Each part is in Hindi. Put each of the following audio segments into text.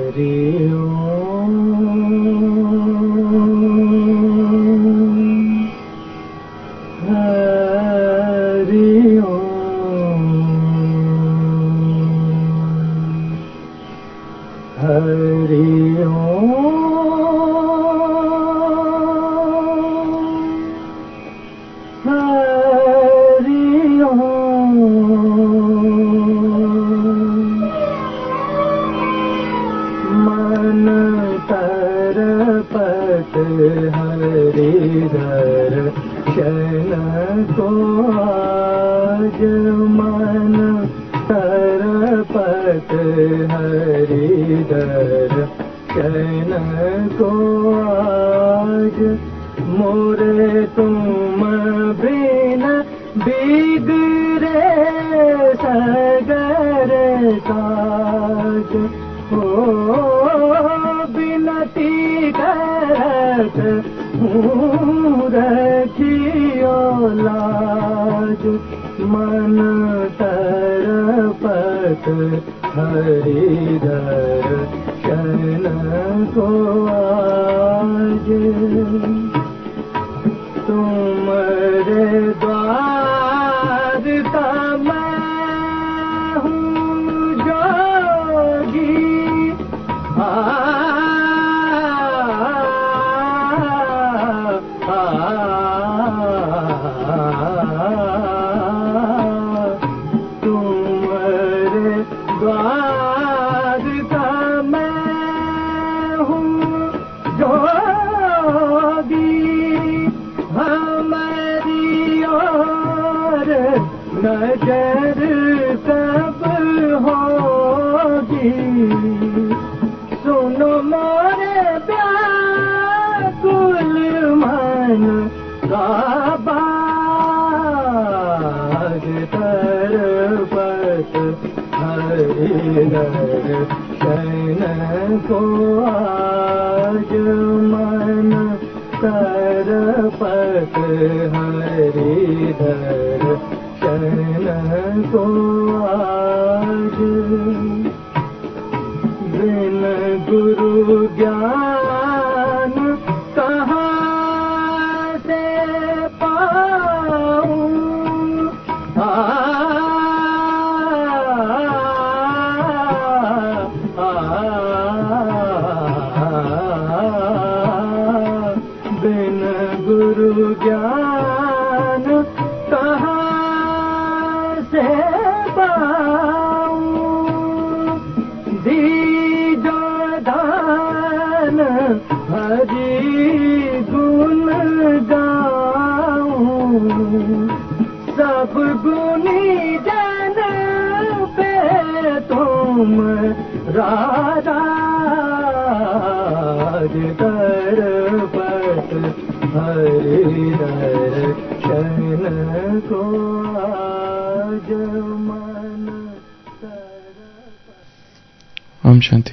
ओम शांति।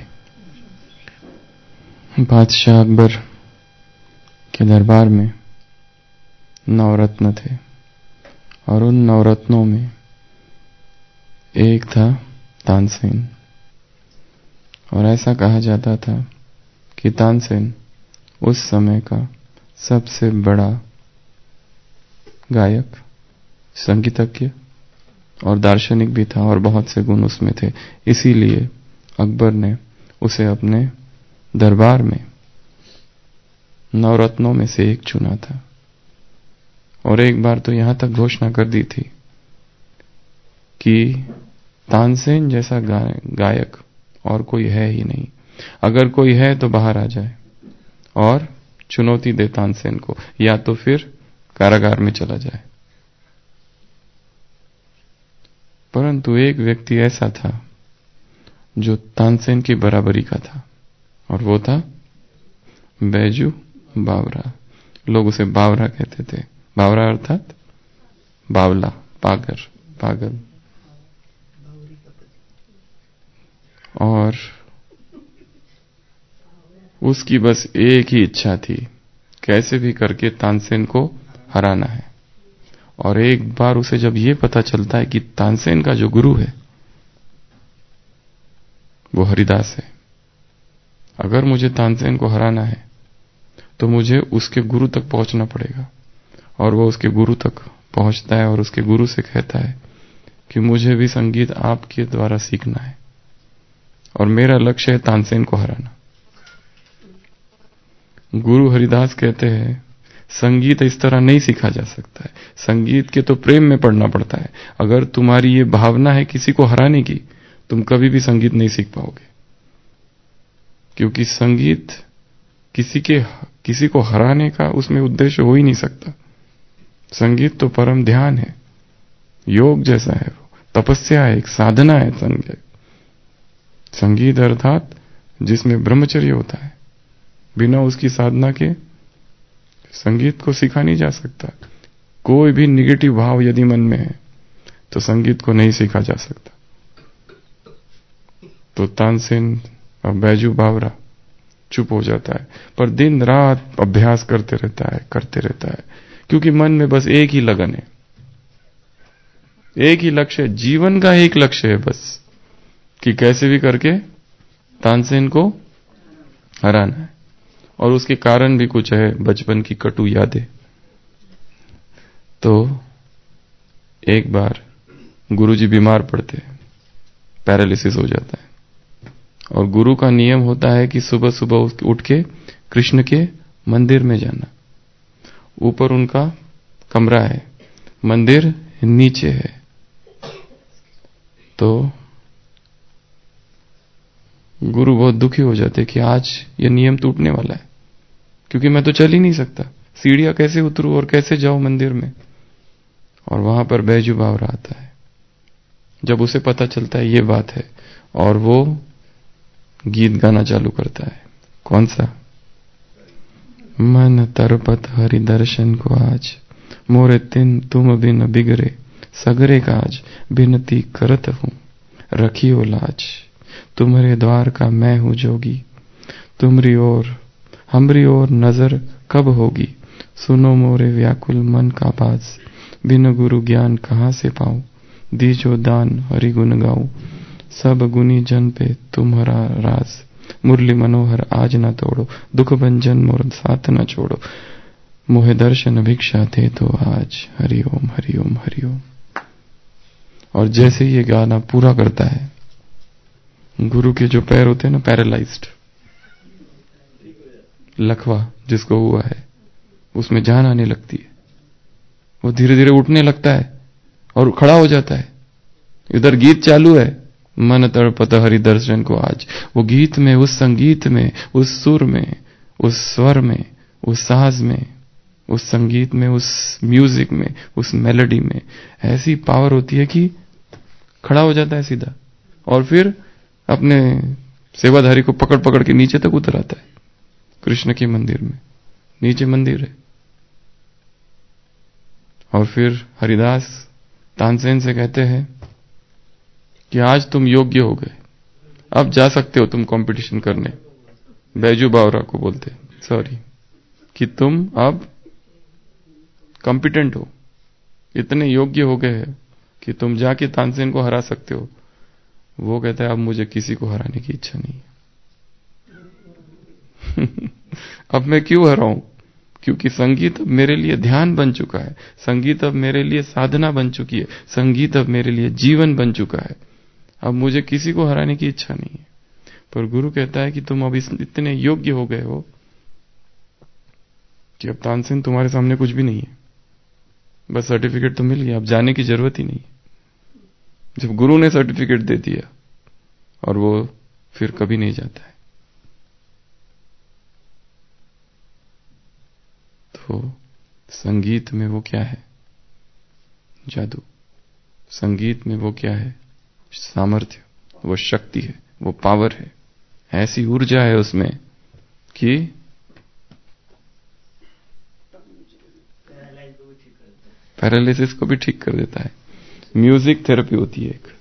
बादशाह अकबर के दरबार में नवरत्न थे और उन नवरत्नों में एक था तानसेन। और ऐसा कहा जाता था कि तानसेन उस समय का सबसे बड़ा गायक, संगीतज्ञ और दार्शनिक भी था और बहुत से गुण उसमें थे। इसीलिए अकबर ने उसे अपने दरबार में नवरत्नों में से एक चुना था। और एक बार तो यहां तक घोषणा कर दी थी कि तानसेन जैसा गायक और कोई है ही नहीं, अगर कोई है तो बाहर आ जाए और चुनौती दे तानसेन को, या तो फिर कारागार में चला जाए। परंतु एक व्यक्ति ऐसा था जो तानसेन की बराबरी का था, और वो था बैजू बावरा। लोग उसे बावरा कहते थे। बावरा अर्थात बावला, पागल। और उसकी बस एक ही इच्छा थी, कैसे भी करके तानसेन को हराना है। और एक बार उसे जब ये पता चलता है कि तानसेन का जो गुरु है वो हरिदास है, अगर मुझे तानसेन को हराना है तो मुझे उसके गुरु तक पहुंचना पड़ेगा। और वो उसके गुरु तक पहुंचता है और उसके गुरु से कहता है कि मुझे भी संगीत आपके द्वारा सीखना है और मेरा लक्ष्य है तानसेन को हराना। गुरु हरिदास कहते हैं संगीत इस तरह नहीं सीखा जा सकता है, संगीत के तो प्रेम में पढ़ना पड़ता है। अगर तुम्हारी ये भावना है किसी को हराने की, तुम कभी भी संगीत नहीं सीख पाओगे, क्योंकि संगीत किसी को हराने का उसमें उद्देश्य हो ही नहीं सकता। संगीत तो परम ध्यान है, योग जैसा है, वो तपस्या है, एक साधना है। संगीत अर्थात जिसमें ब्रह्मचर्य होता है, बिना उसकी साधना के संगीत को सीखा नहीं जा सकता। कोई भी निगेटिव भाव यदि मन में है तो संगीत को नहीं सीखा जा सकता। तो तानसेन और बैजू बावरा चुप हो जाता है, पर दिन रात अभ्यास करते रहता है, क्योंकि मन में बस एक ही लगन है, एक ही लक्ष्य, जीवन का एक लक्ष्य है बस, कि कैसे भी करके तानसेन को हराना है। और उसके कारण भी कुछ है, बचपन की कटु यादें। तो एक बार गुरुजी बीमार पड़ते हैं, पैरालिसिस हो जाता है, और गुरु का नियम होता है कि सुबह सुबह उठ के कृष्ण के मंदिर में जाना। ऊपर उनका कमरा है, मंदिर नीचे है। तो गुरु बहुत दुखी हो जाते कि आज ये नियम टूटने वाला है, क्योंकि मैं तो चल ही नहीं सकता, सीढ़ियां कैसे उतरूं और कैसे जाऊं मंदिर में। और वहां पर बैजू बावरा आता है। जब उसे पता चलता है ये बात है, और वो गीत गाना चालू करता है। कौन सा? मन तरपत हरि दर्शन को आज, मोरे तिन तुम बिन बिगरे, सगरे काज बिनती करत हूं, रखियो लाज, तुम्हारे द्वार का मैं हूं जोगी, तुमरी ओर हमरी ओर नजर कब होगी, सुनो मोरे व्याकुल मन का बाज, बिन गुरु ज्ञान कहां से पाऊं, दीजो दान हरि गुण गाऊं, सब गुनी जन पे तुम्हारा राज, मुरली मनोहर आज न तोड़ो, दुख भंजन मोर साथ न छोड़ो, मोहे दर्शन भिक्षा दे तो आज, हरिओम हरिओम हरिओम। और जैसे ये गाना पूरा करता है, गुरु के जो पैर होते हैं ना, पैरालाइज्ड, लकवा जिसको हुआ है, उसमें जान आने लगती है। वो धीरे धीरे उठने लगता है और खड़ा हो जाता है। इधर गीत चालू है, मन तड़पत हरि दर्शन को आज। वो गीत में, उस संगीत में, उस सुर में, उस स्वर में, उस साज में, उस संगीत में, उस म्यूजिक में, उस मेलोडी में ऐसी पावर होती है कि खड़ा हो जाता है सीधा, और फिर अपने सेवाधारी को पकड़ पकड़ के नीचे तक उतर आता है। कृष्ण के मंदिर में नीचे मंदिर है। और फिर हरिदास तानसेन से कहते हैं कि आज तुम योग्य हो गए, अब जा सकते हो तुम कंपटीशन करने। बैजू बावरा को बोलते सॉरी, कि तुम अब कॉम्पिटेंट हो, इतने योग्य हो गए हैं कि तुम जाके तानसेन को हरा सकते हो। वो कहता है अब मुझे किसी को हराने की इच्छा नहीं है। अब मैं क्यों हराऊं, क्योंकि संगीत अब मेरे लिए ध्यान बन चुका है, संगीत अब मेरे लिए साधना बन चुकी है, संगीत अब मेरे लिए जीवन बन चुका है। अब मुझे किसी को हराने की इच्छा नहीं है। पर गुरु कहता है कि तुम अब इतने योग्य हो गए हो कि अब तानसेन तुम्हारे सामने कुछ भी नहीं है, बस सर्टिफिकेट तो मिल गया, अब जाने की जरूरत ही नहीं। जब गुरु ने सर्टिफिकेट दे दिया, और वो फिर कभी नहीं जाता है। तो संगीत में वो क्या है? जादू। संगीत में वो क्या है? सामर्थ्य, वो शक्ति है, वो पावर है, ऐसी ऊर्जा है उसमें कि पैरालिसिस को भी ठीक कर देता है। म्यूजिक थेरेपी होती है एक।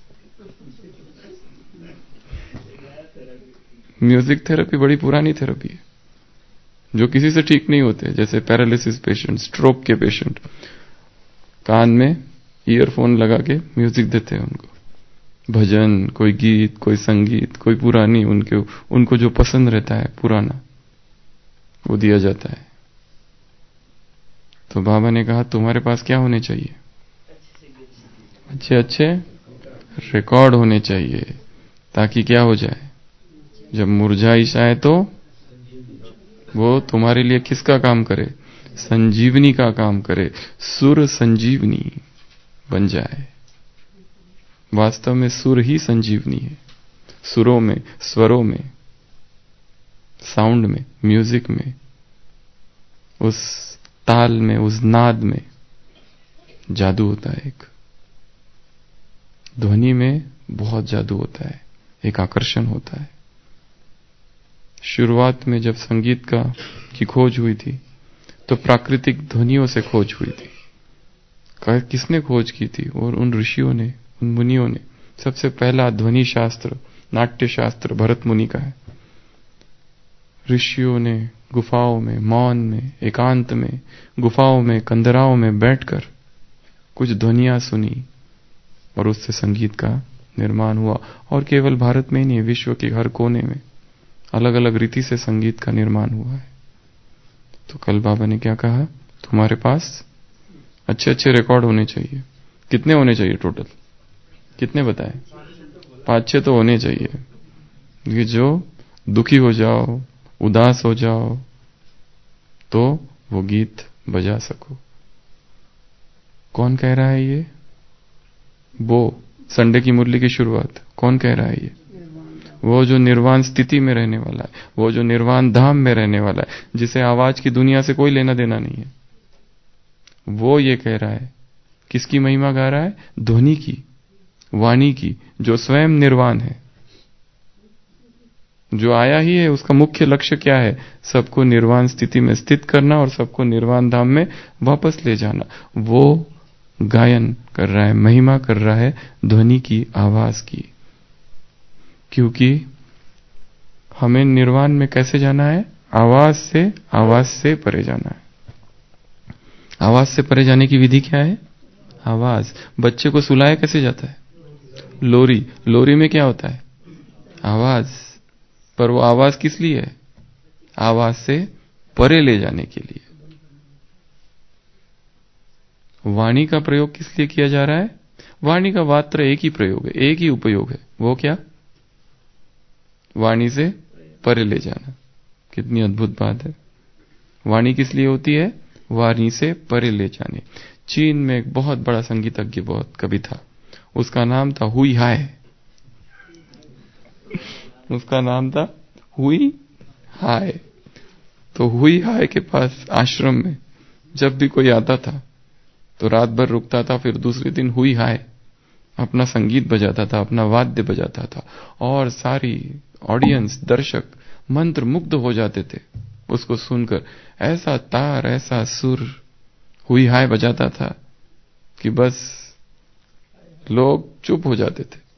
म्यूजिक थेरेपी बड़ी पुरानी थेरेपी है, जो किसी से ठीक नहीं होते। जैसे पैरालिसिस पेशेंट, स्ट्रोक के पेशेंट, कान में ईयरफोन लगा के म्यूजिक देते हैं उनको, भजन, कोई गीत, कोई संगीत, कोई पुरानी, उनको जो पसंद रहता है पुराना वो दिया जाता है। तो बाबा ने कहा तुम्हारे पास क्या होने चाहिए? अच्छे अच्छे रिकॉर्ड होने चाहिए, ताकि क्या हो जाए, जब मुरझाइश आए तो वो तुम्हारे लिए किसका काम करे? संजीवनी का काम करे, सुर संजीवनी बन जाए। वास्तव में सुर ही संजीवनी है। सुरों में, स्वरों में, साउंड में, म्यूजिक में, उस ताल में, उस नाद में जादू होता है। एक ध्वनि में बहुत जादू होता है, एक आकर्षण होता है। शुरुआत में जब संगीत की खोज हुई थी तो प्राकृतिक ध्वनियों से खोज हुई थी। किसने खोज की थी? और उन ऋषियों ने, उन मुनियों ने। सबसे पहला ध्वनि शास्त्र, नाट्य शास्त्र भरत मुनि का है। ऋषियों ने गुफाओं में, मौन में, एकांत में, गुफाओं में, कंदराओं में बैठकर कुछ ध्वनियां सुनी और उससे संगीत का निर्माण हुआ। और केवल भारत में ही नहीं, विश्व के हर कोने में अलग अलग रीति से संगीत का निर्माण हुआ है। तो कल बाबा ने क्या कहा? तुम्हारे पास अच्छे अच्छे रिकॉर्ड होने चाहिए। कितने होने चाहिए टोटल? कितने बताएं? 5-6 तो होने चाहिए। ये जो दुखी हो जाओ, उदास हो जाओ, तो वो गीत बजा सको। कौन कह रहा है ये? वो संडे की मुरली की शुरुआत कौन कह रहा है ये? वो जो निर्वाण स्थिति में रहने वाला है, वो जो निर्वाण धाम में रहने वाला है, जिसे आवाज की दुनिया से कोई लेना देना नहीं है, वो ये कह रहा है। किसकी महिमा गा रहा है? ध्वनि की, वाणी की, जो स्वयं निर्वाण है, जो आया ही है। उसका मुख्य लक्ष्य क्या है? सबको निर्वाण स्थिति में स्थित करना और सबको निर्वाण धाम में वापस ले जाना। वो गायन कर रहा है, महिमा कर रहा है ध्वनि की, आवाज की। क्योंकि हमें निर्वाण में कैसे जाना है? आवाज से परे जाना है। आवाज से परे जाने की विधि क्या है? आवाज। बच्चे को सुलाया कैसे जाता है? लोरी। लोरी में क्या होता है? आवाज। पर वो आवाज किस लिए है? आवाज से परे ले जाने के लिए। वाणी का प्रयोग किस लिए किया जा रहा है? वाणी का मात्र एक ही प्रयोग है, एक ही उपयोग है। वो क्या? वाणी से परे ले जाना। कितनी अद्भुत बात है। वाणी किस लिए होती है? वाणी से परे ले जाने। चीन में एक बहुत बड़ा संगीतज्ञ, बहुत कवि था। उसका नाम था हुई हाय। उसका नाम था हुई हाय। तो हुई हाय के पास आश्रम में जब भी कोई आता था तो रात भर रुकता था, फिर दूसरे दिन हुई हाय अपना संगीत बजाता था, अपना वाद्य बजाता था, और सारी ऑडियंस, दर्शक मंत्र मुग्ध हो जाते थे उसको सुनकर। ऐसा तार, ऐसा सुर हुई हाय बजाता था कि बस लोग चुप हो जाते थे।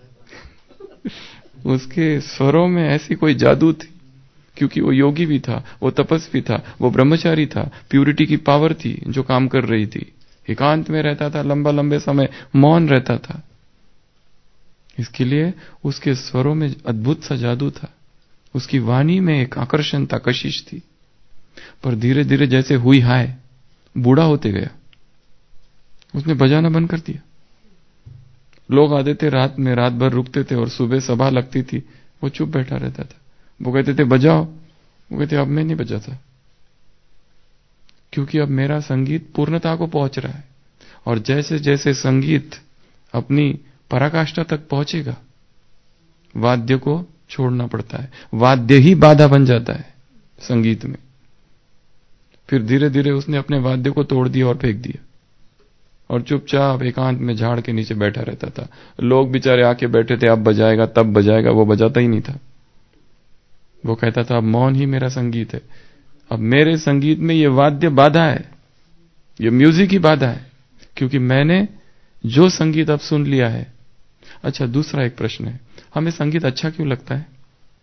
उसके स्वरों में ऐसी कोई जादू थी, क्योंकि वो योगी भी था, वो तपस्वी था, वो ब्रह्मचारी था। प्यूरिटी की पावर थी जो काम कर रही थी। एकांत में रहता था, लंबे समय मौन रहता था। इसके लिए उसके स्वरों में अद्भुत सा जादू था। उसकी वाणी में एक आकर्षण था, कशिश थी। पर धीरे धीरे जैसे हुई हाय बूढ़ा होते गया, उसने बजाना बंद कर दिया। लोग आते थे रात में, रात भर रुकते थे, और सुबह सभा लगती थी, वो चुप बैठा रहता था। वो कहते थे बजाओ, वो कहते अब मैं नहीं बजाता, क्योंकि अब मेरा संगीत पूर्णता को पहुंच रहा है। और जैसे जैसे संगीत अपनी पराकाष्ठा तक पहुंचेगा, वाद्य को छोड़ना पड़ता है। वाद्य ही बाधा बन जाता है संगीत में। फिर धीरे धीरे उसने अपने वाद्य को तोड़ दिया और फेंक दिया, और चुपचाप एकांत में झाड़ के नीचे बैठा रहता था। लोग बेचारे आके बैठे थे, अब बजाएगा तब बजाएगा, वो बजाता ही नहीं था। वो कहता था अब मौन ही मेरा संगीत है, अब मेरे संगीत में ये वाद्य बाधा है, ये म्यूजिक ही बाधा है, क्योंकि मैंने जो संगीत अब सुन लिया है। अच्छा, दूसरा एक प्रश्न है, हमें संगीत अच्छा क्यों लगता है?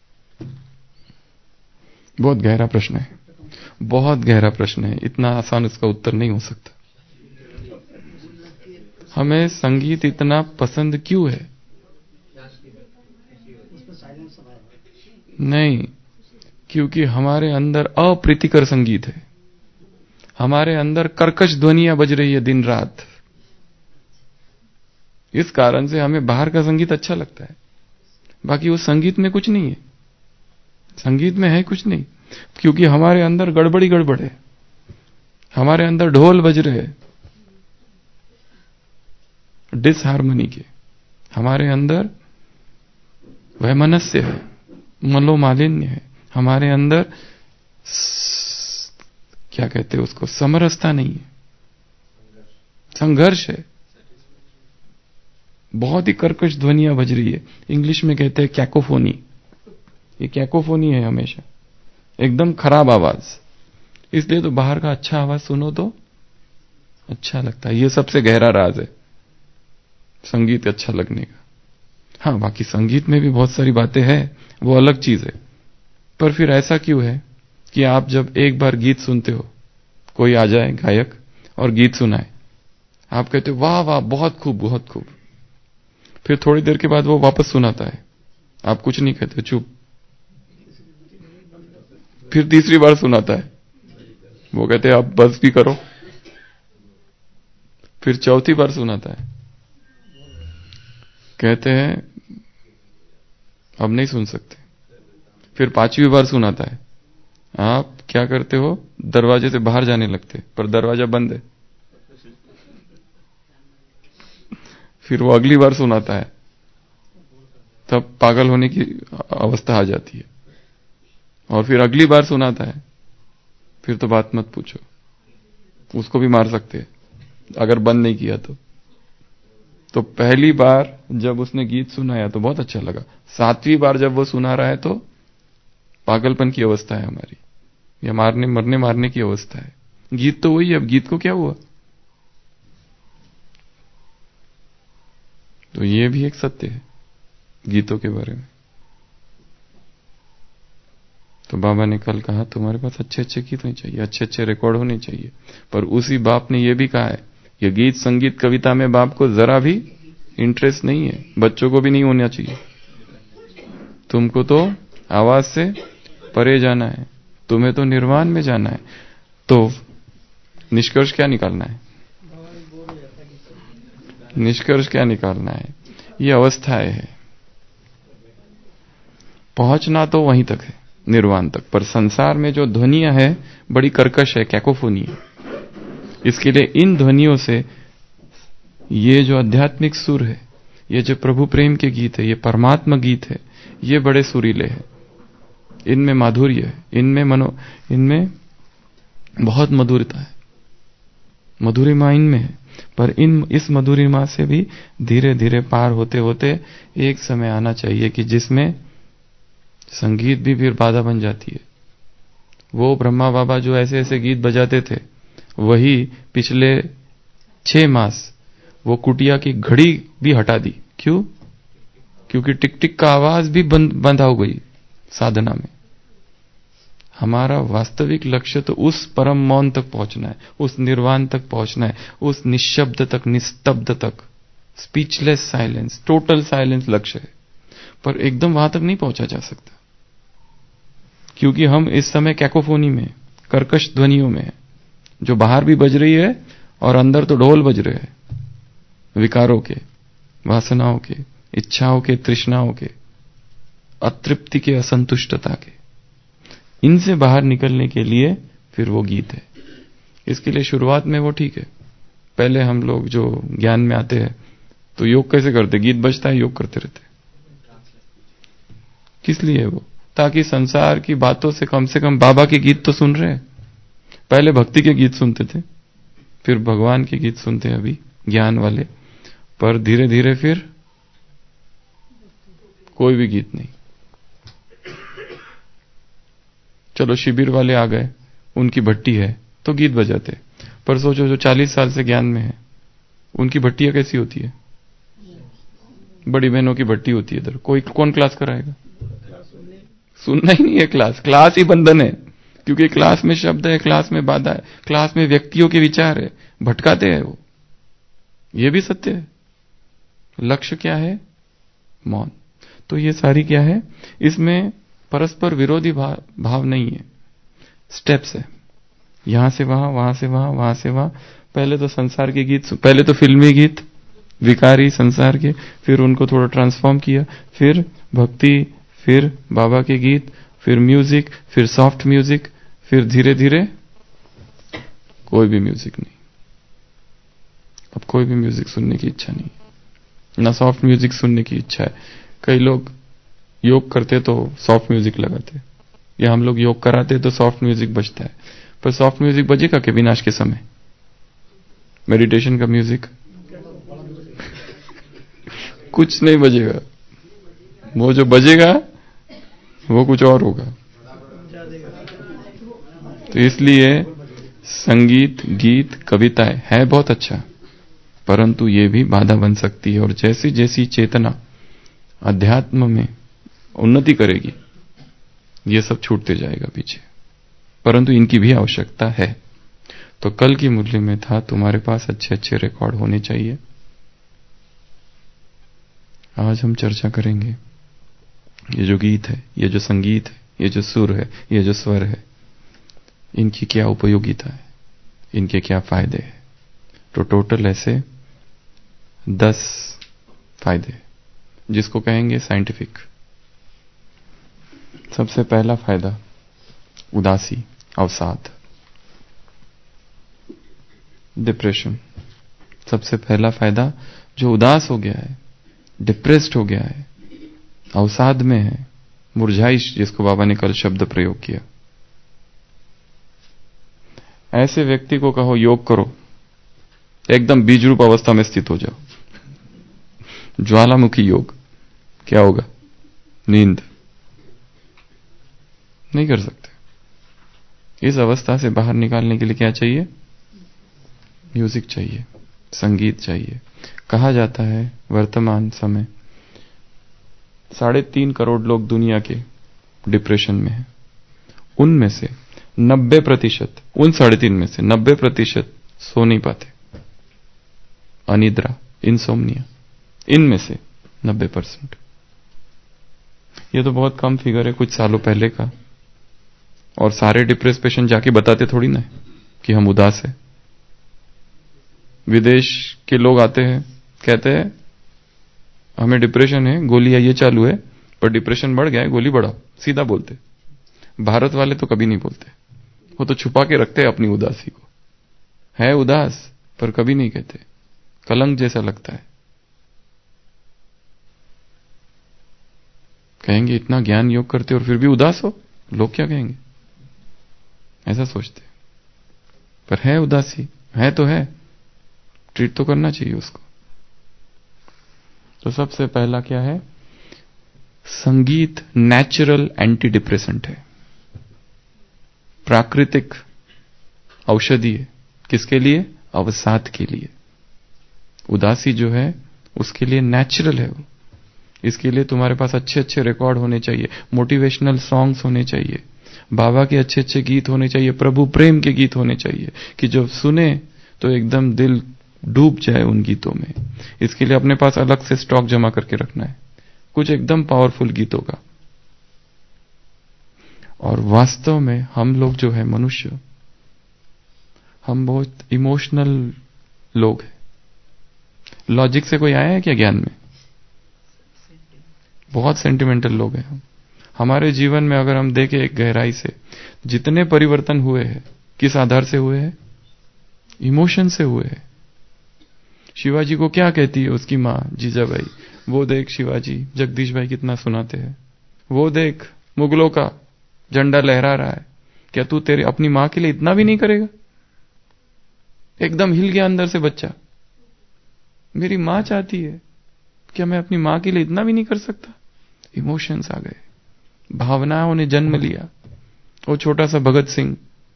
बहुत गहरा प्रश्न है, बहुत गहरा प्रश्न है। इतना आसान इसका उत्तर नहीं हो सकता। हमें संगीत इतना पसंद क्यों है? नहीं, क्योंकि हमारे अंदर अप्रीतिकर संगीत है, हमारे अंदर कर्कश ध्वनियां बज रही है दिन रात। इस कारण से हमें बाहर का संगीत अच्छा लगता है, बाकी उस संगीत में कुछ नहीं है, संगीत में है कुछ नहीं, क्योंकि हमारे अंदर गड़बड़ है, हमारे अंदर ढोल बज रहे हैं डिसहार्मनी के, हमारे अंदर वैमनस्य है, मनोमालिन्य है, हमारे अंदर क्या कहते हैं उसको, समरसता नहीं है, संघर्ष है, बहुत ही कर्कश ध्वनियां बज रही है। इंग्लिश में कहते हैं कैकोफोनी। ये कैकोफोनी है, हमेशा एकदम खराब आवाज। इसलिए तो बाहर का अच्छा आवाज सुनो तो अच्छा लगता है। ये सबसे गहरा राज है संगीत अच्छा लगने का। हाँ, बाकी संगीत में भी बहुत सारी बातें हैं, वो अलग चीज है। पर फिर ऐसा क्यों है कि आप जब एक बार गीत सुनते हो, कोई आ जाए गायक और गीत सुनाए, आप कहते हो वाह वाह, बहुत खूब बहुत खूब। फिर थोड़ी देर के बाद वो वापस सुनाता है, आप कुछ नहीं कहते, चुप। फिर तीसरी बार सुनाता है, वो कहते हैं अब बस भी करो। फिर चौथी बार सुनाता है, कहते हैं अब नहीं सुन सकते। फिर पांचवी बार सुनाता है, आप क्या करते हो, दरवाजे से बाहर जाने लगते, पर दरवाजा बंद है। फिर वो अगली बार सुनाता है, तब पागल होने की अवस्था आ जाती है। और फिर अगली बार सुनाता है, फिर तो बात मत पूछो, उसको भी मार सकते हैं अगर बंद नहीं किया तो पहली बार जब उसने गीत सुनाया तो बहुत अच्छा लगा, सातवीं बार जब वो सुना रहा है तो पागलपन की अवस्था है हमारी, या मरने मारने की अवस्था है। गीत तो वही है, अब गीत को क्या हुआ। तो ये भी एक सत्य है गीतों के बारे में। तो बाबा ने कल कहा तुम्हारे पास अच्छे अच्छे गीत होने चाहिए, अच्छे अच्छे रिकॉर्ड होने चाहिए। पर उसी बाप ने यह भी कहा है, ये गीत संगीत कविता में बाप को जरा भी इंटरेस्ट नहीं है, बच्चों को भी नहीं होना चाहिए। तुमको तो आवाज से परे जाना है, तुम्हें तो निर्वाण में जाना है। तो निष्कर्ष क्या निकालना है, निष्कर्ष क्या निकालना है, ये अवस्थाएं है। पहुंचना तो वहीं तक है, निर्वाण तक, पर संसार में जो ध्वनियां है बड़ी कर्कश है, कैकोफोनी है। इसके लिए इन ध्वनियों से ये जो आध्यात्मिक सुर है, ये जो प्रभु प्रेम के गीत है, ये परमात्मा गीत है, ये बड़े सुरीले हैं। इनमें माधुर्य है, इनमें बहुत मधुरता है, मधुरिमा इनमें है। पर इस मधुरिमा से भी धीरे धीरे पार होते होते एक समय आना चाहिए कि जिसमें संगीत भी फिर बाधा बन जाती है। वो ब्रह्मा बाबा जो ऐसे ऐसे गीत बजाते थे, वही पिछले 6 मास वो कुटिया की घड़ी भी हटा दी। क्यों? क्योंकि टिक टिक का आवाज भी बंधा हो गई साधना में। हमारा वास्तविक लक्ष्य तो उस परम मौन तक पहुंचना है, उस निर्वाण तक पहुंचना है, उस निशब्द तक, निस्तब्ध तक, स्पीचलेस साइलेंस, टोटल साइलेंस लक्ष्य है। पर एकदम वहां तक नहीं पहुंचा जा सकता, क्योंकि हम इस समय कैकोफोनी में, कर्कश ध्वनियों में, जो बाहर भी बज रही है और अंदर तो ढोल बज रहे हैं, विकारों के, वासनाओं के, इच्छाओं के, तृष्णाओं के, अतृप्ति के, असंतुष्टता के। इनसे बाहर निकलने के लिए फिर वो गीत है। इसके लिए शुरुआत में वो ठीक है, पहले हम लोग जो ज्ञान में आते हैं तो योग कैसे करते, गीत बजता है, योग करते रहते। किस लिए वो? ताकि संसार की बातों से कम बाबा के गीत तो सुन रहे हैं। पहले भक्ति के गीत सुनते थे, फिर भगवान के गीत सुनते हैं अभी, ज्ञान वाले। पर धीरे धीरे फिर कोई भी गीत नहीं। चलो शिविर वाले आ गए, उनकी भट्टी है तो गीत बजाते। पर सोचो जो 40 साल से ज्ञान में है, उनकी भट्टियां कैसी होती है? बड़ी बहनों की भट्टी होती है इधर। कौन क्लास कराएगा? सुनना ही नहीं है क्लास, क्लास ही बंधन है। क्योंकि क्लास में शब्द है, क्लास में बाधा है, क्लास में व्यक्तियों के विचार है, भटकाते हैं वो। ये भी सत्य है। लक्ष्य क्या है? मौन। तो ये सारी क्या है, इसमें परस्पर विरोधी भाव नहीं है, स्टेप्स है, यहां से वहां, वहां से वहां, वहां से वहां। पहले तो संसार के गीत, पहले तो फिल्मी गीत विकारी संसार के, फिर उनको थोड़ा ट्रांसफॉर्म किया, फिर भक्ति, फिर बाबा के गीत, फिर म्यूजिक, फिर सॉफ्ट म्यूजिक, फिर धीरे धीरे कोई भी म्यूजिक नहीं। अब कोई भी म्यूजिक सुनने की इच्छा नहीं, ना सॉफ्ट म्यूजिक सुनने की इच्छा है। कई लोग योग करते तो सॉफ्ट म्यूजिक लगाते, या हम लोग योग कराते तो सॉफ्ट म्यूजिक बजता है, पर सॉफ्ट म्यूजिक बजेगा कि विनाश के समय? मेडिटेशन का म्यूजिक कुछ नहीं बजेगा, वो जो बजेगा वो कुछ और होगा। तो इसलिए संगीत, गीत, कविताएं है बहुत अच्छा, परंतु ये भी बाधा बन सकती है। और जैसी जैसी चेतना अध्यात्म में उन्नति करेगी, ये सब छूटते जाएगा पीछे, परंतु इनकी भी आवश्यकता है। तो कल की मुरली में था, तुम्हारे पास अच्छे अच्छे रिकॉर्ड होने चाहिए। आज हम चर्चा करेंगे ये जो गीत है, ये जो संगीत है, ये जो सुर है, ये जो स्वर है, इनकी क्या उपयोगिता है, इनके क्या फायदे हैं। तो टोटल ऐसे 10 फायदे, जिसको कहेंगे साइंटिफिक। सबसे पहला फायदा, उदासी, अवसाद, डिप्रेशन। सबसे पहला फायदा, जो उदास हो गया है, डिप्रेस्ड हो गया है, अवसाद में है, मुरझाइश, जिसको बाबा ने कल शब्द प्रयोग किया, ऐसे व्यक्ति को कहो योग करो, एकदम बीज रूप अवस्था में स्थित हो जाओ, ज्वालामुखी योग। क्या होगा? नींद नहीं कर सकते। इस अवस्था से बाहर निकालने के लिए क्या चाहिए? म्यूजिक चाहिए, संगीत चाहिए। कहा जाता है वर्तमान समय 3.5 करोड़ लोग दुनिया के डिप्रेशन में हैं। उनमें से 90%, उन 3.5 में से 90% सो नहीं पाते, अनिद्रा, इंसोम्निया, इनमें से 90%। ये तो बहुत कम फिगर है कुछ सालों पहले का। और सारे डिप्रेस पेशेंट जाके बताते थोड़ी ना कि हम उदास है। विदेश के लोग आते हैं, कहते हैं हमें डिप्रेशन है, गोली ये चालू है, पर डिप्रेशन बढ़ गया है, गोली बढ़ाओ, सीधा बोलते। भारत वाले तो कभी नहीं बोलते, वो तो छुपा के रखते हैं अपनी उदासी को। है उदास, पर कभी नहीं कहते, कलंक जैसा लगता है। कहेंगे इतना ज्ञान योग करते और फिर भी उदास हो, लोग क्या कहेंगे, ऐसा सोचते। पर है उदासी, है तो है, ट्रीट तो करना चाहिए उसको। तो सबसे पहला क्या है? संगीत नेचुरल एंटी डिप्रेसेंट है, प्राकृतिक औषधि है। किसके लिए? अवसाद के लिए। उदासी जो है उसके लिए नेचुरल है वो। इसके लिए तुम्हारे पास अच्छे अच्छे रिकॉर्ड होने चाहिए, मोटिवेशनल सॉन्ग्स होने चाहिए, बाबा के अच्छे अच्छे गीत होने चाहिए, प्रभु प्रेम के गीत होने चाहिए, कि जब सुने तो एकदम दिल डूब जाए उन गीतों में। इसके लिए अपने पास अलग से स्टॉक जमा करके रखना है, कुछ एकदम पावरफुल गीतों का। और वास्तव में हम लोग जो है मनुष्य, हम बहुत इमोशनल लोग हैं। लॉजिक से कोई आया है क्या ज्ञान में? बहुत सेंटिमेंटल लोग हैं हम। हमारे जीवन में अगर हम देखें एक गहराई से, जितने परिवर्तन हुए हैं किस आधार से हुए हैं? इमोशन से हुए हैं। शिवाजी को क्या कहती है उसकी मां जीजाबाई? वो देख शिवाजी, जगदीश भाई कितना सुनाते हैं, वो देख मुगलों का झंडा लहरा रहा है, क्या तू तेरे अपनी मां के लिए इतना भी नहीं करेगा? एकदम हिल गया अंदर से बच्चा, मेरी मां चाहती है, क्या मैं अपनी मां के लिए इतना भी नहीं कर सकता? इमोशंस आ गए, भावनाओं ने जन्म लिया। वो छोटा सा भगत सिंह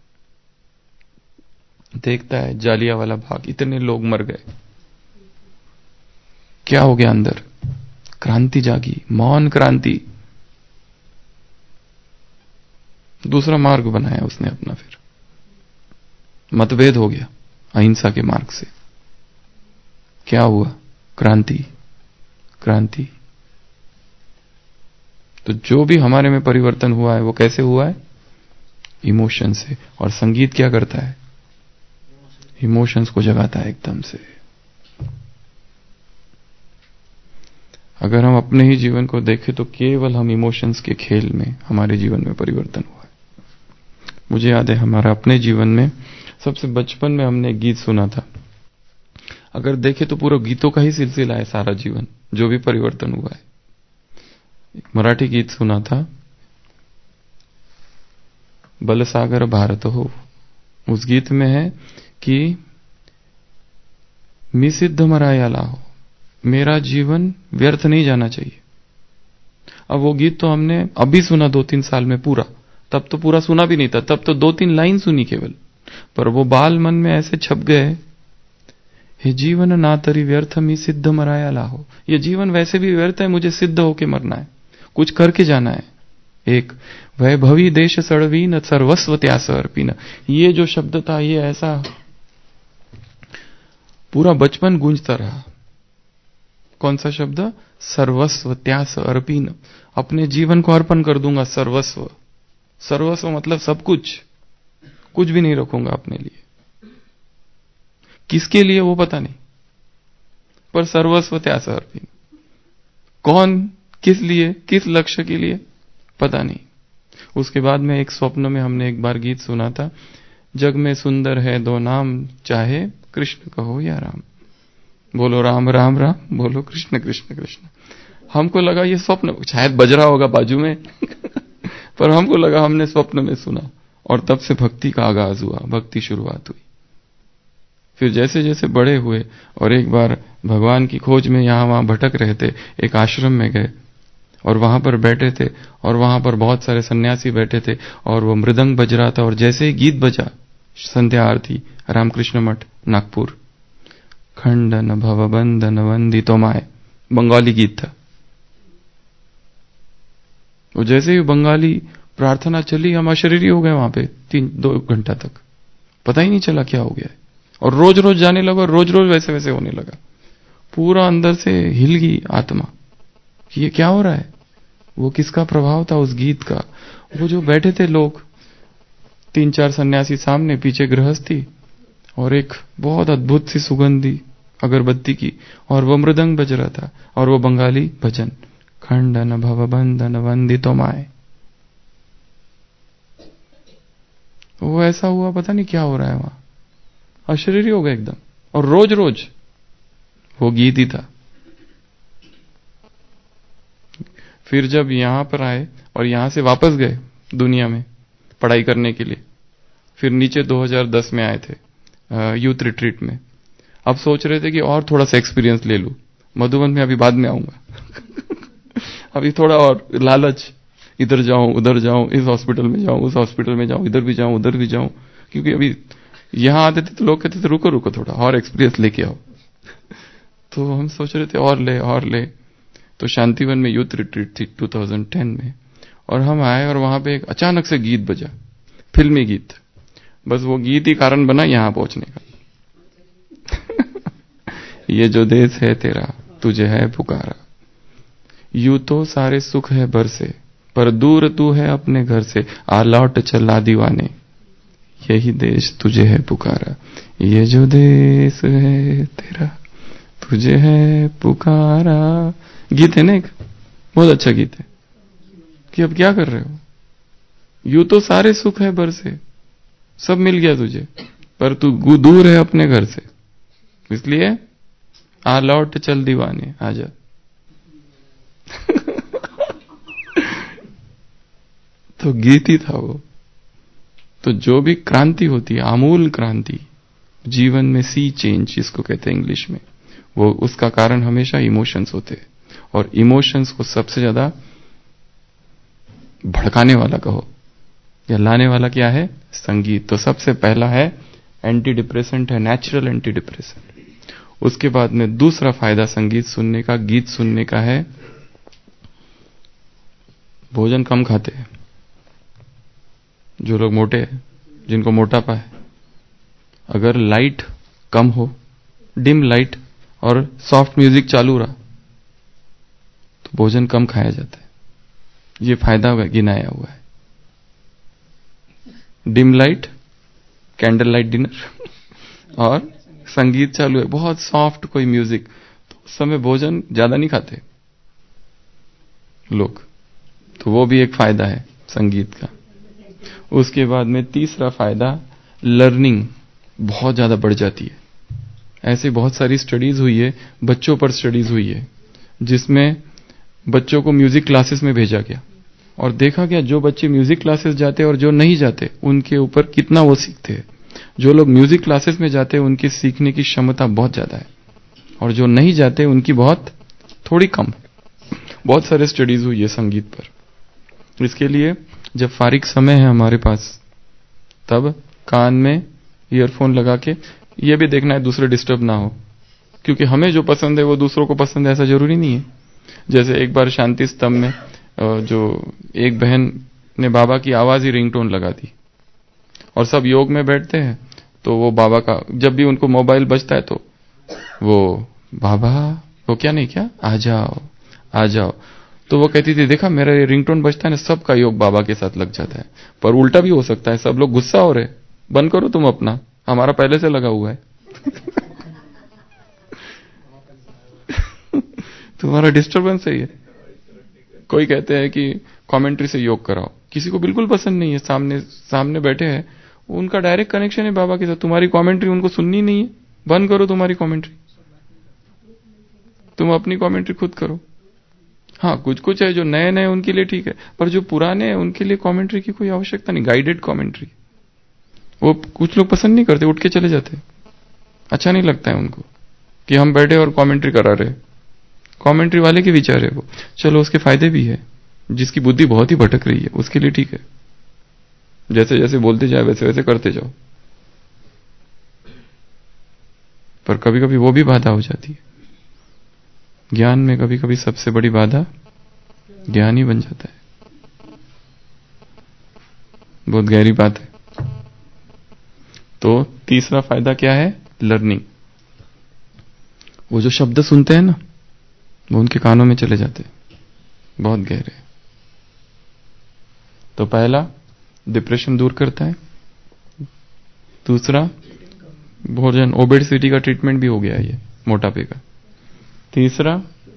देखता है जालियांवाला बाग, इतने लोग मर गए, क्या हो गया अंदर? क्रांति जागी, मौन क्रांति। दूसरा मार्ग बनाया उसने अपना, फिर मतभेद हो गया अहिंसा के मार्ग से। क्या हुआ? क्रांति, क्रांति। तो जो भी हमारे में परिवर्तन हुआ है वो कैसे हुआ है? इमोशन से। और संगीत क्या करता है? इमोशंस को जगाता है एकदम से। अगर हम अपने ही जीवन को देखें तो केवल हम इमोशंस के खेल में हमारे जीवन में परिवर्तन हुआ है। मुझे याद है हमारा अपने जीवन में सबसे बचपन में हमने एक गीत सुना था। अगर देखें तो पूरा गीतों का ही सिलसिला है सारा जीवन, जो भी परिवर्तन हुआ है। एक मराठी गीत सुना था, बलसागर भारत हो। उस गीत में है कि मी सिद्ध मरायाला हो, मेरा जीवन व्यर्थ नहीं जाना चाहिए। अब वो गीत तो हमने अभी सुना 2-3 साल में पूरा, तब तो पूरा सुना भी नहीं था, तब तो 2-3 लाइन सुनी केवल, पर वो बाल मन में ऐसे छप गए, हे जीवन ना तरी व्यर्थ मी सिद्ध मरायाला हो। ये जीवन वैसे भी व्यर्थ है, मुझे सिद्ध होके मरना है, कुछ करके जाना है। एक वैभवी देश सड़वीन सर्वस्व त्यास अर्पिन, ये जो शब्द था ये ऐसा पूरा बचपन गूंजता रहा। कौन सा शब्द? सर्वस्व त्यास अर्पिन, अपने जीवन को अर्पण कर दूंगा। सर्वस्व, सर्वस्व मतलब सब कुछ, कुछ भी नहीं रखूंगा अपने लिए। किसके लिए वो पता नहीं, पर सर्वस्व त्यास अर्पिन। कौन, किस लिए, किस लक्ष्य के लिए पता नहीं। उसके बाद में एक स्वप्न में हमने एक बार गीत सुना था, जग में सुंदर है दो नाम, चाहे कृष्ण कहो या राम। बोलो राम राम राम, बोलो कृष्ण कृष्ण कृष्ण। हमको लगा ये स्वप्न, शायद बज रहा होगा बाजू में पर हमको लगा हमने स्वप्न में सुना। और तब से भक्ति का आगाज हुआ, भक्ति शुरुआत हुई। फिर जैसे जैसे बड़े हुए और एक बार भगवान की खोज में यहां वहां भटक रहे थे, एक आश्रम में गए और वहां पर बैठे थे और वहां पर बहुत सारे सन्यासी बैठे थे और वो मृदंग बज रहा था। और जैसे ही गीत बजा, संध्या आरती, रामकृष्ण मठ नागपुर, खंडन भवबंधन वंदितो माय, बंगाली गीत था। वो जैसे ही बंगाली प्रार्थना चली, हम अशरीरी हो गए वहां पे 2 घंटा तक, पता ही नहीं चला क्या हो गया। और रोज रोज जाने लगा, रोज रोज वैसे वैसे होने लगा। पूरा अंदर से हिल गई आत्मा कि ये क्या हो रहा है। वो किसका प्रभाव था उस गीत का? वो जो बैठे थे लोग, 3-4 सन्यासी सामने, पीछे गृहस्थी, और एक बहुत अद्भुत सी सुगंधी अगरबत्ती की, और वो मृदंग बज रहा था और वो बंगाली भजन, खंडन भवबंधन वंदितो माय। वो ऐसा हुआ, पता नहीं क्या हो रहा है वहां, अशरीरी हो गए एकदम। और रोज रोज वो गीत ही था। फिर जब यहां पर आए और यहां से वापस गए दुनिया में पढ़ाई करने के लिए, फिर नीचे 2010 में आए थे यूथ रिट्रीट में। अब सोच रहे थे कि और थोड़ा सा एक्सपीरियंस ले लूं, मधुबन में अभी बाद में आऊंगा अभी थोड़ा और लालच, इधर जाऊं उधर जाऊं, इस हॉस्पिटल में जाऊं उस हॉस्पिटल में जाऊं, इधर भी जाऊं उधर भी जाऊं, क्योंकि अभी यहां आते थे तो लोग कहते थे रुको रुको थोड़ा और एक्सपीरियंस लेके आओ तो हम सोच रहे थे और ले। तो शांतिवन में यूथ रिट्रीट थी 2010 में, और हम आए और वहां पे एक अचानक से गीत बजा, फिल्मी गीत। बस वो गीत ही कारण बना यहां पहुंचने का ये जो देश है तेरा, तुझे है पुकारा, यूं तो सारे सुख है बरसे, पर दूर तू है अपने घर से, आ लौट चला दीवाने, यही देश तुझे है पुकारा, ये जो देश है तेरा, तुझे है पुकारा। गीत है ना एक, बहुत अच्छा गीत है कि अब क्या कर रहे हो, यूं तो सारे सुख है बरसे, सब मिल गया तुझे, पर तू दूर है अपने घर से, इसलिए आ लौट चल दीवाने, आजा तो गीत ही था वो। तो जो भी क्रांति होती है, आमूल क्रांति जीवन में, सी चेंज जिसको कहते हैं इंग्लिश में, वो उसका कारण हमेशा इमोशंस होते हैं। और इमोशंस को सबसे ज्यादा भड़काने वाला कहो या लाने वाला क्या है? संगीत। तो सबसे पहला है एंटी डिप्रेसेंट है, नेचुरल एंटी डिप्रेसेंट। उसके बाद में दूसरा फायदा संगीत सुनने का, गीत सुनने का है, भोजन कम खाते हैं जो लोग मोटे हैं, जिनको मोटापा है, अगर लाइट कम हो, डिम लाइट और सॉफ्ट म्यूजिक चालू रहा, तो भोजन कम खाया जाता है। ये फायदा गिनाया हुआ है। Dim light, candle light dinner और संगीत चालू है, बहुत सॉफ्ट कोई म्यूजिक, तो उस समय भोजन ज्यादा नहीं खाते लोग, तो वो भी एक फायदा है संगीत का। उसके बाद में तीसरा फायदा, लर्निंग बहुत ज्यादा बढ़ जाती है। ऐसे बहुत सारी स्टडीज हुई है, बच्चों पर स्टडीज हुई है, जिसमें बच्चों को म्यूजिक क्लासेस में भेजा गया और देखा गया जो बच्चे म्यूजिक क्लासेस जाते और जो नहीं जाते उनके ऊपर कितना वो सीखते हैं। जो लोग म्यूजिक क्लासेस में जाते हैं उनकी सीखने की क्षमता बहुत ज्यादा है, और जो नहीं जाते उनकी बहुत थोड़ी कम। बहुत सारे स्टडीज हुई है संगीत पर। इसके लिए जब फारिग समय है हमारे पास, तब कान में ईयरफोन लगा के ये भी देखना है दूसरे डिस्टर्ब ना हो, क्योंकि हमें जो पसंद है वो दूसरों को पसंद है ऐसा जरूरी नहीं है। जैसे एक बार शांति स्तंभ में जो एक बहन ने बाबा की आवाज ही रिंगटोन लगा दी, और सब योग में बैठते हैं, तो वो बाबा का जब भी उनको मोबाइल बजता है तो वो बाबा, वो क्या नहीं क्या, आ जाओ आ जाओ। तो वो कहती थी देखा मेरा ये रिंगटोन बजता है ना, सबका योग बाबा के साथ लग जाता है। पर उल्टा भी हो सकता है, सब लोग गुस्सा हो रहे, बंद करो तुम अपना, हमारा पहले से लगा हुआ है। तुम्हारा डिस्टरबेंस है ये। कोई कहते हैं कि कमेंट्री से योग कराओ, किसी को बिल्कुल पसंद नहीं है, सामने सामने बैठे हैं, उनका डायरेक्ट कनेक्शन है बाबा के साथ, तुम्हारी कमेंट्री उनको सुननी नहीं है, बंद करो तुम्हारी कमेंट्री, तुम अपनी कमेंट्री खुद करो। हाँ, कुछ कुछ है जो नए नए उनके लिए ठीक है, पर जो पुराने हैं उनके लिए कमेंट्री की कोई आवश्यकता नहीं, गाइडेड कमेंट्री। वो कुछ लोग पसंद नहीं करते, उठ के चले जाते, अच्छा नहीं लगता है उनको कि हम बैठे और कमेंट्री करा रहे। कमेंट्री वाले के विचार है वो, चलो उसके फायदे भी है, जिसकी बुद्धि बहुत ही भटक रही है उसके लिए ठीक है, जैसे जैसे बोलते जाए वैसे वैसे करते जाओ। पर कभी कभी वो भी बाधा हो जाती है। ज्ञान में कभी कभी सबसे बड़ी बाधा ज्ञान ही बन जाता है। बहुत गहरी बात है। तो तीसरा फायदा क्या है, लर्निंग। वो जो शब्द सुनते हैं ना, वो उनके कानों में चले जाते हैं, बहुत गहरे। तो पहला, डिप्रेशन दूर करता है। दूसरा, भोजन, ओबेसिटी का ट्रीटमेंट भी हो गया है ये, मोटापे का। तीसरा,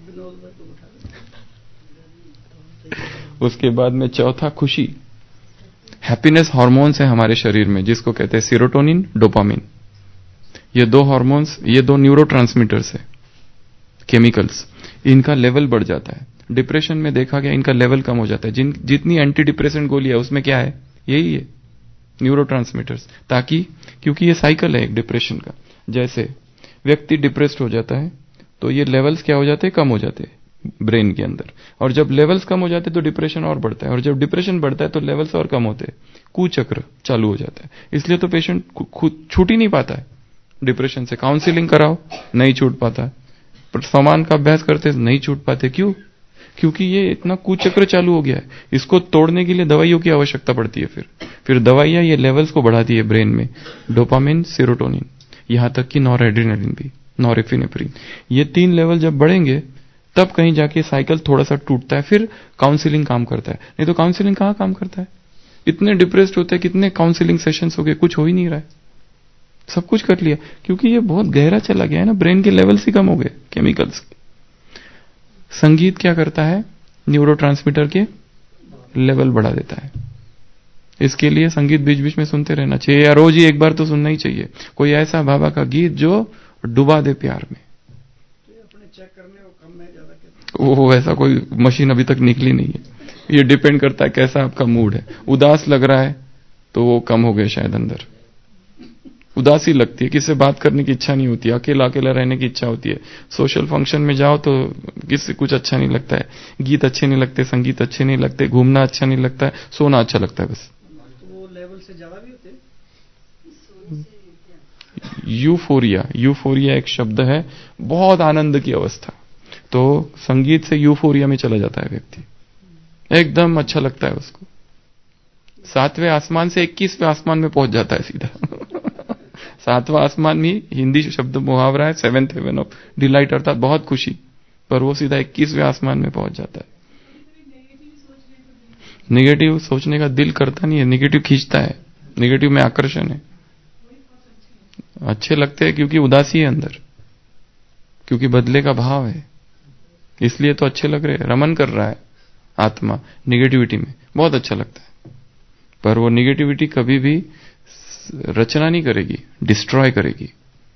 उसके बाद में चौथा, खुशी। हैप्पीनेस हार्मोन्स है हमारे शरीर में, जिसको कहते हैं सेरोटोनिन, डोपामिन। ये दो हार्मोन्स, ये दो न्यूरोट्रांसमीटर्स है, केमिकल्स, इनका लेवल बढ़ जाता है। डिप्रेशन में देखा गया इनका लेवल कम हो जाता है। जितनी एंटी डिप्रेसेंट गोली है उसमें क्या है, यही है, न्यूरोट्रांसमीटर्स। ताकि क्योंकि ये साइकिल है एक डिप्रेशन का, जैसे व्यक्ति डिप्रेस्ड हो जाता है तो ये लेवल्स क्या हो जाते हैं, कम हो जाते हैं ब्रेन के अंदर, और जब लेवल्स कम हो जाते हैं तो डिप्रेशन और बढ़ता है, और जब डिप्रेशन बढ़ता है तो लेवल्स और कम होते हैं, कुचक्र चालू हो जाता है। इसलिए तो पेशेंट खुद छूट ही नहीं पाता है डिप्रेशन से। काउंसलिंग कराओ नहीं छूट पाता है, पर सामान का अभ्यास करते नहीं छूट पाते। क्यों? क्योंकि ये इतना कुचक्र चालू हो गया है। इसको तोड़ने के लिए दवाइयों की आवश्यकता पड़ती है। फिर दवाइयां ये लेवल्स को बढ़ाती है ब्रेन में, डोपामिन, सेरोटोनिन, यहां तक कि नॉरएड्रेनालिन भी, नॉरएपिनेफ्रिन। ये 3 लेवल जब बढ़ेंगे तब कहीं जाके साइकिल थोड़ा सा टूटता है, फिर काउंसलिंग काम करता है। नहीं तो काउंसलिंग कहां काम करता है? इतने डिप्रेस्ड होते हैं, कितने काउंसलिंग सेशंस हो गए, कुछ हो ही नहीं रहा है। सब कुछ कर लिया क्योंकि ये बहुत गहरा चला गया है ना, ब्रेन के लेवल्स ही कम हो गए केमिकल्स के। संगीत क्या करता है, न्यूरोट्रांसमीटर के लेवल बढ़ा देता है। इसके लिए संगीत बीच बीच में सुनते रहना चाहिए, या रोज ही एक बार तो सुनना ही चाहिए। कोई ऐसा बाबा का गीत जो डुबा दे प्यार में। अपने चेक करने को कम है ज्यादा, वो वैसा कोई मशीन अभी तक निकली नहीं है। ये डिपेंड करता है कैसा आपका मूड है। उदास लग रहा है तो वो कम हो गया शायद, अंदर उदासी लगती है, किसी से बात करने की इच्छा नहीं होती, अकेला अकेला रहने की इच्छा होती है। सोशल फंक्शन में जाओ तो किसी कुछ अच्छा नहीं लगता है, गीत अच्छे नहीं लगते, संगीत अच्छे नहीं लगते, घूमना अच्छा नहीं लगता है, सोना अच्छा लगता है बस। तो वो लेवल से ज्यादा भी होते हैं। यूफोरिया, यूफोरिया एक शब्द है, बहुत आनंद की अवस्था। तो संगीत से यूफोरिया में चला जाता है व्यक्ति, एकदम अच्छा लगता है उसको। 7वें आसमान से 21वें आसमान में पहुंच जाता है सीधा। 7वां आसमान भी हिंदी शब्द मुहावरा है, 7th हेवन ऑफ डिलाइट, अर्थात बहुत खुशी, पर वो सीधा 21वें आसमान में पहुंच जाता है। निगेटिव सोचने का दिल करता नहीं है, निगेटिव खींचता है, निगेटिव में आकर्षण है। अच्छे लगते हैं क्योंकि उदासी है अंदर, क्योंकि बदले का भाव है, इसलिए तो अच्छे लग रहे हैं। रमन कर रहा है आत्मा निगेटिविटी में, बहुत अच्छा लगता है। पर वो निगेटिविटी कभी भी रचना नहीं करेगी, डिस्ट्रॉय करेगी।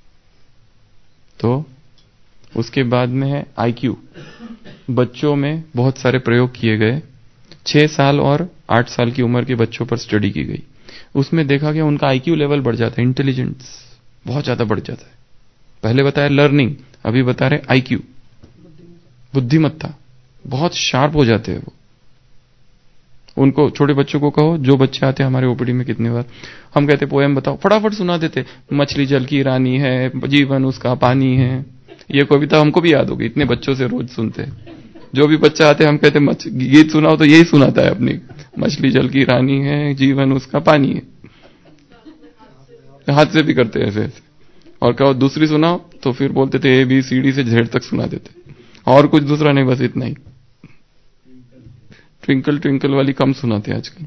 तो उसके बाद में है आईक्यू। बच्चों में बहुत सारे प्रयोग किए गए, 6 साल और 8 साल की उम्र के बच्चों पर स्टडी की गई। उसमें देखा गया उनका आईक्यू लेवल बढ़ जाता है, इंटेलिजेंस बहुत ज्यादा बढ़ जाता है। पहले बताया लर्निंग, अभी बता रहे आईक्यू, बुद्धिमत्ता, बहुत शार्प हो जाते हैं वो। उनको छोटे बच्चों को कहो, जो बच्चे आते हैं हमारे ओपीडी में, कितनी बार हम कहते पोएम बताओ, फटाफट सुना देते। मछली जल की रानी है, जीवन उसका पानी है, ये कविता हमको भी याद होगी, इतने बच्चों से रोज सुनते हैं। जो भी बच्चा आते हैं हम कहते गीत सुनाओ, तो यही सुनाता है अपनी, मछली जल की रानी है, जीवन उसका पानी है। हाथ से भी करते हैं ऐसे ऐसे। और कहो दूसरी सुनाओ, तो फिर बोलते थे ABCD से Z तक सुना देते, और कुछ दूसरा नहीं, बस इतना ही। ट्विंकल ट्विंकल वाली कम सुनाते आजकल।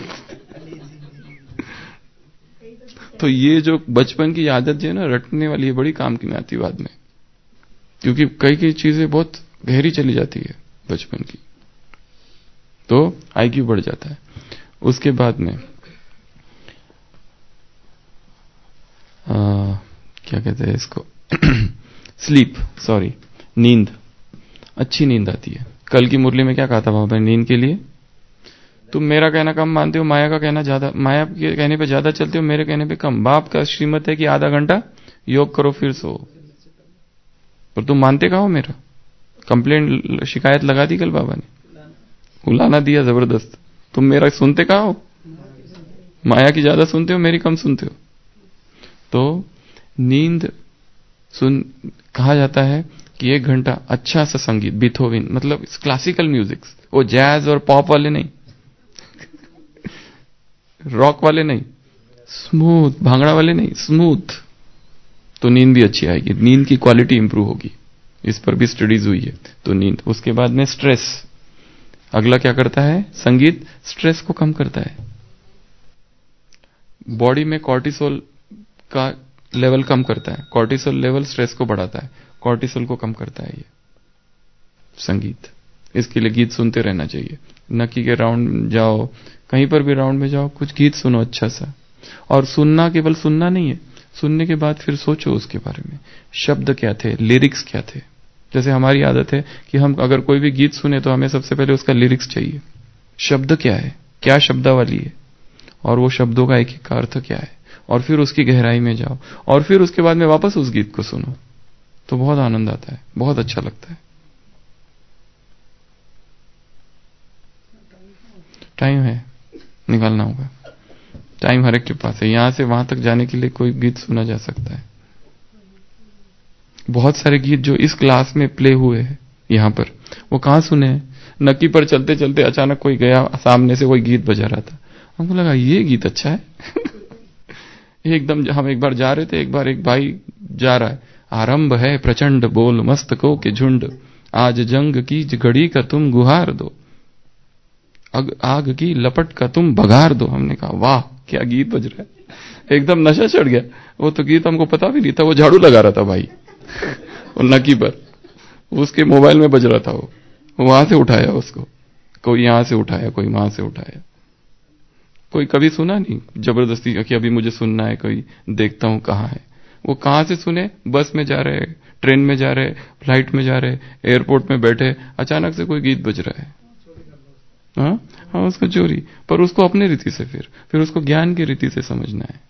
तो ये जो बचपन की आदत जो है ना रटने वाली है, बड़ी काम की में आती बाद में, क्योंकि कई चीजें बहुत गहरी चली जाती है बचपन की, तो आईक्यू बढ़ जाता है। उसके बाद में क्या कहते हैं इसको स्लीप, सॉरी, नींद, अच्छी नींद आती है। कल की मुरली में क्या कहा था बाबा नींद के लिए? तुम मेरा कहना कम मानते हो, माया का कहना ज्यादा, माया के कहने पे ज्यादा चलते हो, मेरे कहने पे कम। बाप का श्रीमत है कि आधा घंटा योग करो फिर सो, पर तुम मानते कहा हो मेरा? कंप्लेंट शिकायत लगा दी कल बाबा ने, उलाना दिया जबरदस्त। तुम मेरा सुनते कहा हो? माया की ज्यादा सुनते हो, मेरी कम सुनते हो। तो नींद कहा जाता है कि 1 घंटा अच्छा सा संगीत, बीथोवन, मतलब क्लासिकल म्यूजिक, वो जैज और पॉप वाले नहीं, रॉक वाले नहीं, स्मूथ, भांगड़ा वाले नहीं, स्मूथ, तो नींद भी अच्छी आएगी, नींद की क्वालिटी इंप्रूव होगी। इस पर भी स्टडीज हुई है। तो नींद। उसके बाद में स्ट्रेस, अगला क्या करता है? संगीत स्ट्रेस को कम करता है। बॉडी में कॉर्टिसोल का लेवल कम करता है, कॉर्टिसोल लेवल स्ट्रेस को बढ़ाता है, कॉर्टिसोल को कम करता है ये संगीत। इसके लिए गीत सुनते रहना चाहिए। नक्की के राउंड जाओ, कहीं पर भी राउंड में जाओ, कुछ गीत सुनो अच्छा सा। और सुनना केवल सुनना नहीं है, सुनने के बाद फिर सोचो उसके बारे में, शब्द क्या थे, लिरिक्स क्या थे। जैसे हमारी आदत है कि हम अगर कोई भी गीत सुने तो हमें सबसे पहले उसका लिरिक्स चाहिए, शब्द क्या है, क्या शब्दावली है, और वो शब्दों का एक एक अर्थ क्या है, और फिर उसकी गहराई में जाओ, और फिर उसके बाद में वापस उस गीत को सुनो, तो बहुत आनंद आता है, बहुत अच्छा लगता है। टाइम है, निकालना होगा टाइम, हर एक के पास है। यहां से वहां तक जाने के लिए कोई गीत सुना जा सकता है। बहुत सारे गीत जो इस क्लास में प्ले हुए हैं यहां पर, वो कहां सुने हैं? नक्की पर चलते चलते अचानक कोई गया, सामने से कोई गीत बजा रहा था, हमको लगा ये गीत अच्छा है। एकदम हम एक बार जा रहे थे, एक बार एक भाई जा रहा है, आरंभ है प्रचंड बोल मस्तकों के झुंड, आज जंग की घड़ी का तुम गुहार दो, आग की लपट का तुम बघार दो। हमने कहा वाह क्या गीत बज रहा है, एकदम नशा चढ़ गया। वो तो गीत हमको पता भी नहीं था, वो झाड़ू लगा रहा था भाई और नकी पर, उसके मोबाइल में बज रहा था, वो वहां से उठाया उसको, कोई यहां से उठाया, कोई वहां से उठाया। कोई कभी सुना नहीं जबरदस्ती कि अभी मुझे सुनना है, कोई देखता हूं कहां है। वो कहां से सुने? बस में जा रहे, ट्रेन में जा रहे, फ्लाइट में जा रहे, एयरपोर्ट में बैठे, अचानक से कोई गीत बज रहा है। हाँ, उसको चोरी, पर उसको अपने रीति से, फिर उसको ज्ञान की रीति से समझना है।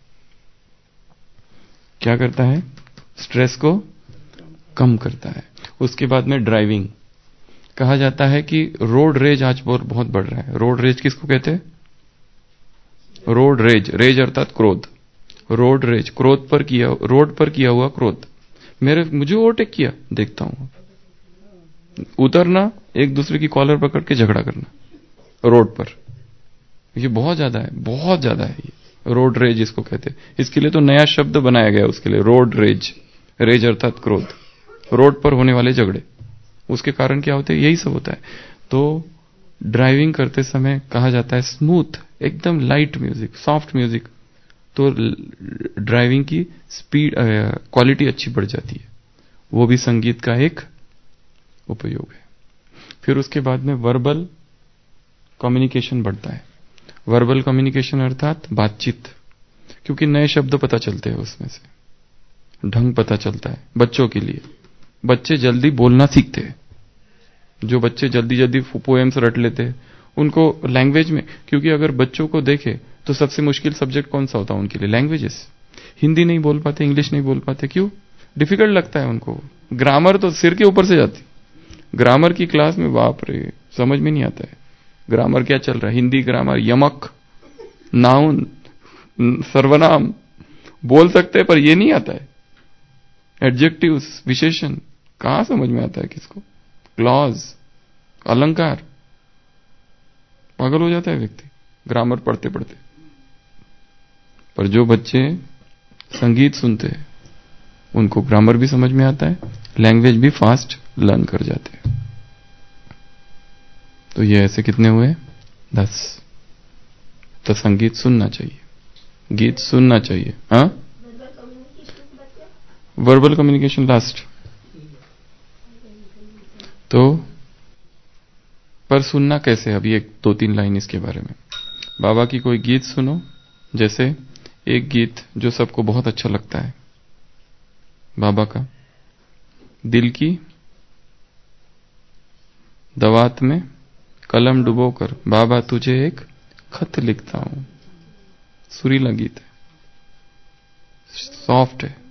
क्या करता है? स्ट्रेस को कम करता है। उसके बाद में ड्राइविंग, कहा जाता है कि रोड रेज आज बहुत बढ़ रहा है। रोड रेज किसको कहते हैं? रोड रेज, रेज अर्थात क्रोध, रोड रेज, क्रोध पर किया, रोड पर किया हुआ क्रोध। मुझे ओवरटेक किया, देखता हूं, उतरना, एक दूसरे की कॉलर पकड़ के झगड़ा करना रोड पर, ये बहुत ज्यादा है, बहुत ज्यादा है ये रोड रेज इसको कहते हैं। इसके लिए तो नया शब्द बनाया गया उसके लिए, रोड रेज, रेज अर्थात क्रोध, रोड पर होने वाले झगड़े। उसके कारण क्या होते हैं? यही सब होता है। तो ड्राइविंग करते समय कहा जाता है स्मूथ, एकदम लाइट म्यूजिक, सॉफ्ट म्यूजिक, तो ड्राइविंग की स्पीड क्वालिटी अच्छी बढ़ जाती है। वो भी संगीत का एक उपयोग है। फिर उसके बाद में वर्बल कम्युनिकेशन बढ़ता है। वर्बल कम्युनिकेशन अर्थात बातचीत, क्योंकि नए शब्द पता चलते हैं, उसमें से ढंग पता चलता है बच्चों के लिए। बच्चे जल्दी बोलना सीखते हैं। जो बच्चे जल्दी जल्दी पोएम्स रट लेते हैं, उनको लैंग्वेज में, क्योंकि अगर बच्चों को देखे तो सबसे मुश्किल सब्जेक्ट कौन सा होता है उनके लिए? लैंग्वेजेस। हिंदी नहीं बोल पाते, इंग्लिश नहीं बोल पाते, क्यों? डिफिकल्ट लगता है उनको। ग्रामर तो सिर के ऊपर से जाती। ग्रामर की क्लास में बाप रे, समझ में नहीं आता है ग्रामर क्या चल रहा है। हिंदी ग्रामर, यमक, नाउन, सर्वनाम बोल सकते हैं, पर ये नहीं आता है। एडजेक्टिव्स, विशेषण कहां समझ में आता है किसको? क्लॉज, अलंकार, पागल हो जाता है व्यक्ति ग्रामर पढ़ते पढ़ते। पर जो बच्चे संगीत सुनते हैं उनको ग्रामर भी समझ में आता है, लैंग्वेज भी फास्ट लर्न कर जाते हैं। तो ये ऐसे कितने हुए? 10। तो संगीत सुनना चाहिए, गीत सुनना चाहिए। हाँ, वर्बल कम्युनिकेशन लास्ट। तो पर सुनना कैसे? अभी एक 2-3 लाइन इसके बारे में। बाबा की कोई गीत सुनो, जैसे एक गीत जो सबको बहुत अच्छा लगता है बाबा का, दिल की दवात में कलम डुबोकर बाबा तुझे एक खत लिखता हूं। सुरीला गीत है, सॉफ्ट है।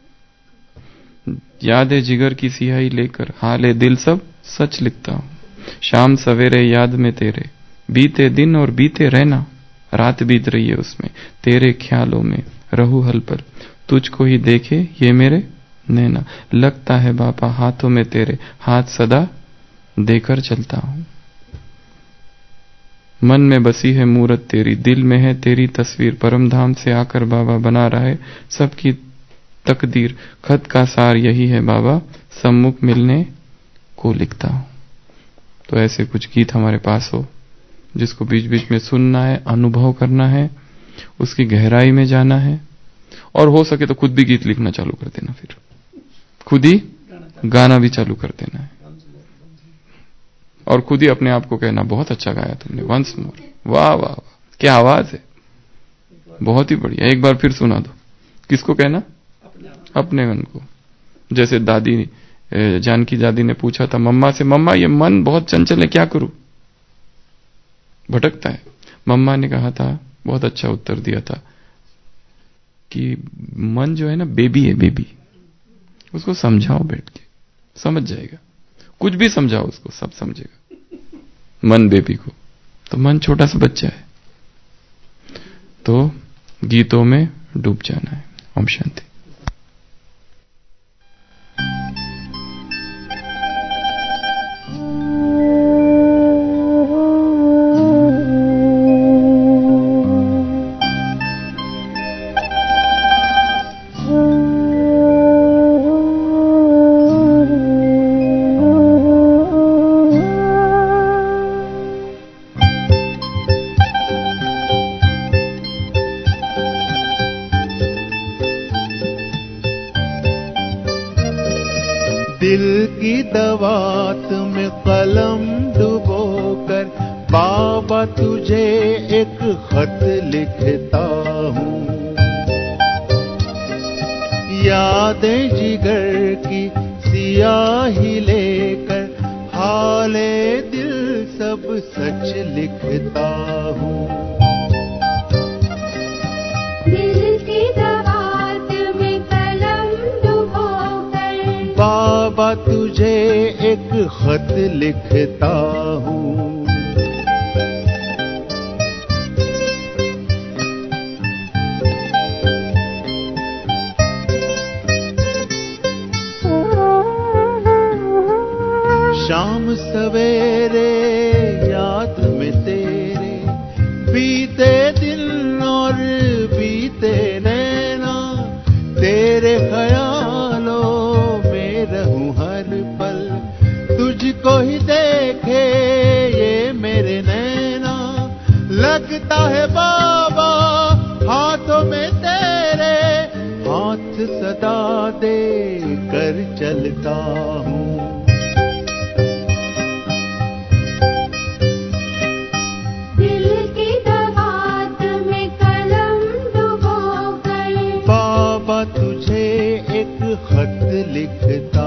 याद है जिगर की सियाही लेकर हाले दिल सब सच लिखता हूं। शाम सवेरे याद में तेरे बीते दिन और बीते रहना, रात बीत रही है उसमें तेरे ख्यालों में रहूं हल पर, तुझको ही देखे ये मेरे नैना, लगता है बाबा हाथों में तेरे हाथ सदा देकर चलता हूं। मन में बसी है मूरत तेरी, दिल में है तेरी तस्वीर, परम धाम से आकर बाबा बना रहा है सबकी तकदीर, खत का सार यही है बाबा सम्मुख मिलने को लिखता हूं। तो ऐसे कुछ गीत हमारे पास हो जिसको बीच बीच में सुनना है, अनुभव करना है, उसकी गहराई में जाना है, और हो सके तो खुद भी गीत लिखना चालू कर देना, फिर खुद ही गाना भी चालू कर देना है, और खुद ही अपने आप को कहना बहुत अच्छा गाया तुमने, वंस मोर, वाह वाह वाह, क्या आवाज है, बहुत ही बढ़िया, एक बार फिर सुना दो। किसको कहना? अपने मन को। जैसे दादी, जानकी दादी ने पूछा था मम्मा से, मम्मा ये मन बहुत चंचल है, क्या करूं, भटकता है। मम्मा ने कहा था, बहुत अच्छा उत्तर दिया था कि मन जो है ना बेबी है, बेबी, उसको समझाओ बैठ के, समझ जाएगा। कुछ भी समझाओ उसको, सब समझेगा। मन बेबी को, तो मन छोटा सा बच्चा है। तो गीतों में डूब जाना है। ओम शांति। दिल की दवात में कलम डुबोकर बाबा तुझे एक खत लिखता हूँ। यादें जिगर की सियाही लेकर हाले दिल सब सच लिखता हूँ। बाबा तुझे एक खत लिखता हूँ। शाम सवेरे याद में तेरे बीते दिन और बीते नैना, तेरे ख्यालों रहूं हर पल, तुझको ही देखे ये मेरे लगता है बाबा हाथों में तेरे, हाथ सदा दे कर चलता हूँ। दिल की दवात में कलम डुबो गई, बाबा तुझे एक खत लिखता